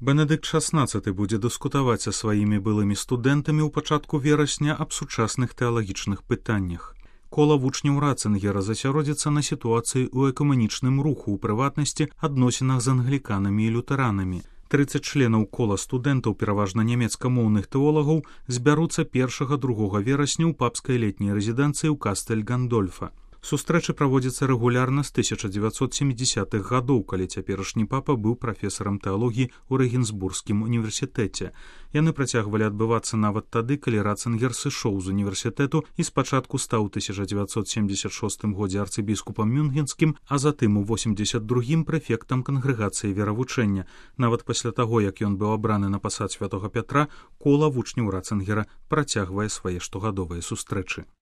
Бенедыкт XVI будзе дыскутаваць са сваімі былымі студэнтамі ў пачатку верасня аб сучасных тэалагічных пытаннях. Кола вучняў Ратцынгера засяродзіцца на сітуацыі ў экумэнічным руху, у прыватнасці адносінах з англіканамі і лютэранамі. 30 членаў кола студэнтаў, пераважна нямецкамоўных тэолагаў, збяруцца 1-2 верасня ў папскай летняй рэзідэнцыі ў Кастэль-Гандольфа. Сустрэчы праводзяцца рэгулярна з 1970-х гадоў, калі цяперашні папа быў прафесарам тэалогіі ў Рэгенсбургскім універсітэце. Яны працягвалі адбывацца нават тады, калі Ратцынгер сышоў з універсітэту і спачатку стаў у 1976 годзе арцыбіскупам мюнхенскім, а затым у 82-м прэфектам кангрэгацыі веравучэння. Нават пасля таго, як ён быў абраны на пасад святога Пятра, кола вучняў Ратцынгера працягвае свае штогадовыя сустрэчы.